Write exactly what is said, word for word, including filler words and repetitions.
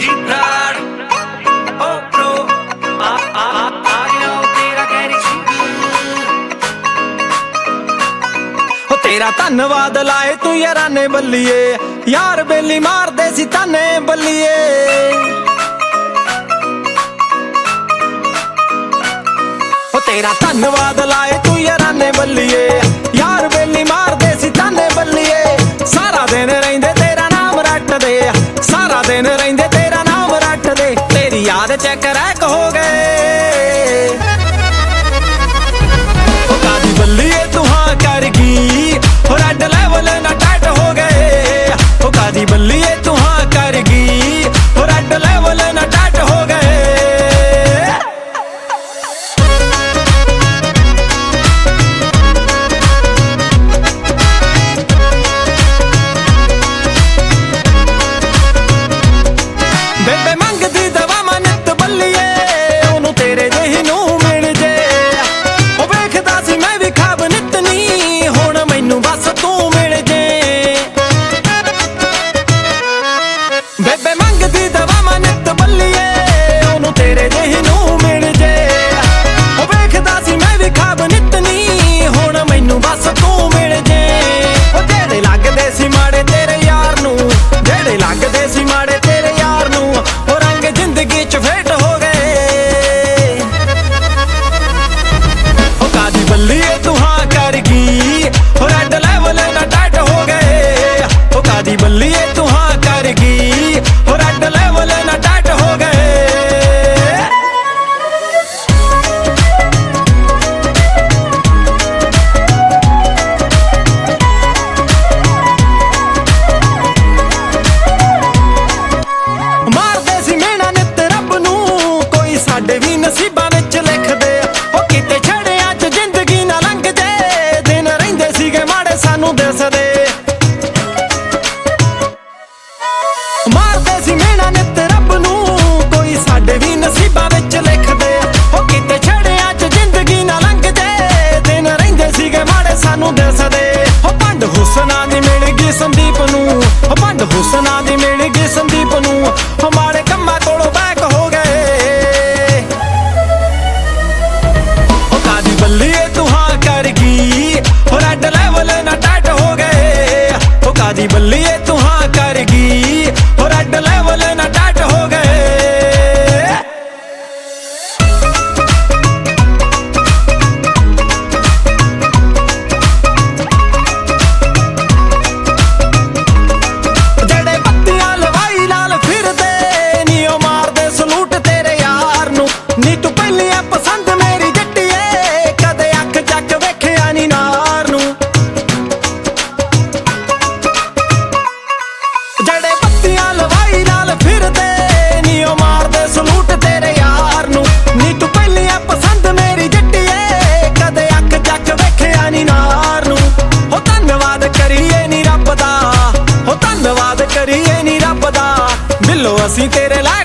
तेरा धन्नवाद लाए तू याराने बल्लिए, यार बेली मार दे सी ताने बल्लिए। ओ तेरा धन्नवाद लाए तू याराने बल्लिए, यार बेली मार दे सी ताने बल्लिए। सारा दिन रहिंदे तेरा नाम रट दे, सारा दिन रहिंदे तेरा नाम रट दे। तेरी याद च क्रैक हो गए बल्लिए तू हाँ कर गई, रेड लेवल ना टाइट हो गए। ओ कादी बल्लिए तू हाँ कर गई, रेड लेवल ना टाइट हो गए। बेबे मंगदी दवा मानत बल्लिए, ओनू तेरे जेही नू मिल जे। ओ वेखदा सी मैं भी खाब नित नी, हुण मैनू बस तू मिल जे। बेबे मंगदी दवा मानत बल्लिए, ओनू तेरे जेही नू मिल जे। ओ वेखदा सी मैं भी खाब नित नी, हुण मैनू बस तू मिल जे। ओ जेड़े लगदे सी माड़े तेरे यार नू, जेड़े लगदे सी माड़े तेरे यार नू, ओ रंग जिंदगी च फेट हो गए। ओ कादी बल्लिए तू हाँ कर गई, रेड लेवल ना टाइट हो गए। ओ कादी बल्लिए तू हाँ कर गई, रेड लेवल ना टाइट हो गए। मारदे सी मेहना नित रब नू, कोई साडे भी नसीबां विच लिख दे। ओ किते छड़ियां च जिंदगी ना लंघ जे, दिन रहिंदे सीगे माड़े सानू दसदे। मारदे सी मेहना नित रब नू, कोई साडे भी नसीबां विच लिख दे। ओ किते छड़ियां च जिंदगी ना लंघ जे, दिन रहिंदे सीगे माड़े सानू दसदे। ओ भंड हुसना दी मिल गई संदीप नू, ओ भंड हुसना दी मिल गई संदीप नू, ओ माड़े कम्मां कोलों बैक हो गए। ओ कादी बल्लिए तू हाँ कर गई, रेड लेवल ना टाइट हो गए। ओ कादी बल्लिए तू हाँ कर गई, रेड लेवल ना टाइट हो गए। जेड़े पत्तियां लवाई लाल फिरदे नी, ओ मारदे सलूट तेरे यार नू। नी तू पहली ऐ पसंद मेरी जट्टिए, कदे अख चक वेखिया नी नार नू। जेड़े पत्तियां लवाई लाल फिरदे नी, ओ मारदे सलूट तेरे यार नू। नी तू पहली ऐ पसंद मेरी जट्टिए, कदे अख चक वेखिया नी नार नू। हो धन्नवाद करिए नी रब दा, हो धन्नवाद करिए नी रब दा, बिल्लो असीं तेरे लायक